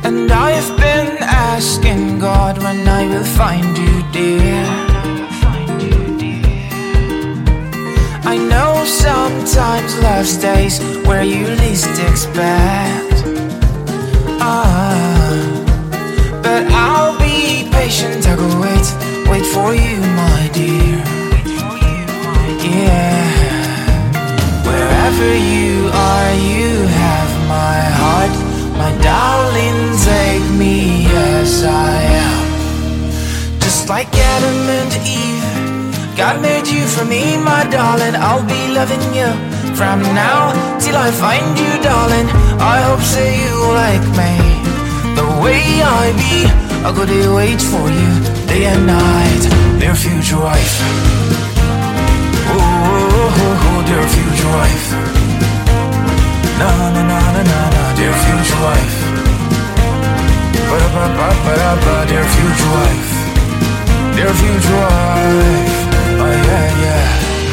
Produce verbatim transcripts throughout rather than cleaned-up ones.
And I've been asking God when I will find you, dear. I know sometimes love stays where you least expect. Ah, but I'll be patient, I will wait, wait for you, my dear. Yeah, wherever you are, you have my heart. My darling, take me as I am. Just like Adam and Eve, God made you for me, my darling. I'll be loving you from now till I find you, darling. I hope so you like me the way I be. I'll go to wait for you day and night, dear future wife. Oh, oh, oh, oh, dear future wife. Na na na na na na, dear future wife. Ba da ba ba ba da ba, dear future wife. Dear future wife. Oh yeah yeah.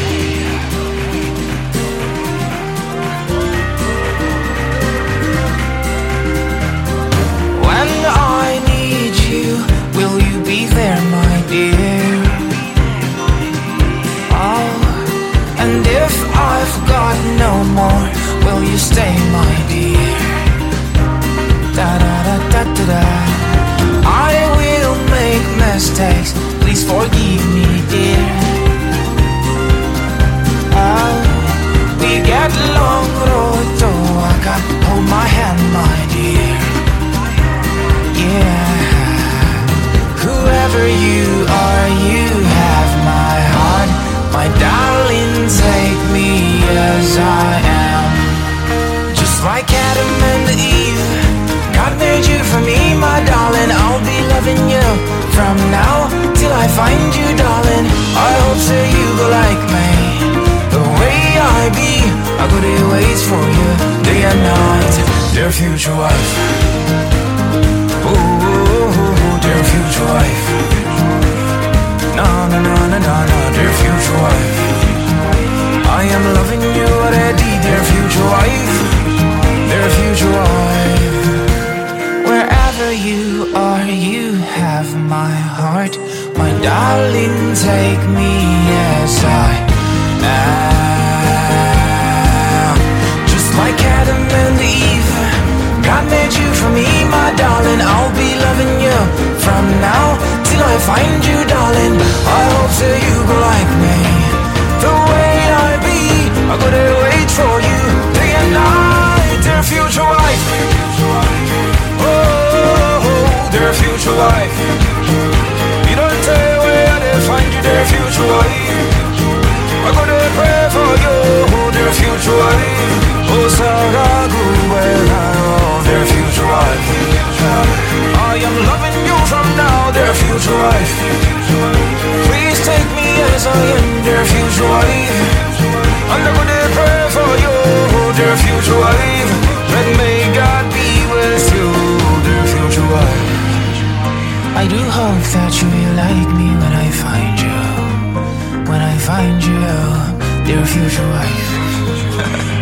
When I need you, will you be there, my dear? Oh, and if I've got no more, will you stay, my dear? Da da da da da da. I will make mistakes, please forgive me, dear. Oh, we get long road to walk up, hold my hand, my dear. Yeah, whoever you are, you have my heart. My darling, take me as I am. Just like Adam and Eve, God made you for me, my darling. I'll be loving you from now till I find you, darling. I hope so you go like me the way I be. I go to wait for you day and night, dear future wife. Oh, oh, oh, dear future wife. No, no, no, no, no, no, dear future wife. I am loving you already, dear future wife. Dear future wife. Wherever you are, you have my heart. My darling, take me as I am. Just like Adam and Eve, God made you for me, my darling. I'll be loving you from now till I find you, darling. I hope so you go like me the way I be. I gotta wait for you day and night, dear future wife. Oh, oh, oh, dear future wife. You don't tell where I find you, dear future wife. I gotta pray for you, oh, dear future wife. Oh, Sarah, dear future wife. I am loving you from now, dear future wife. Please take me as I am, dear future wife. I'm gonna pray for you, dear future wife. And may God be with you, dear future wife. I do hope that you will like me when I find you. When I find you, dear future wife.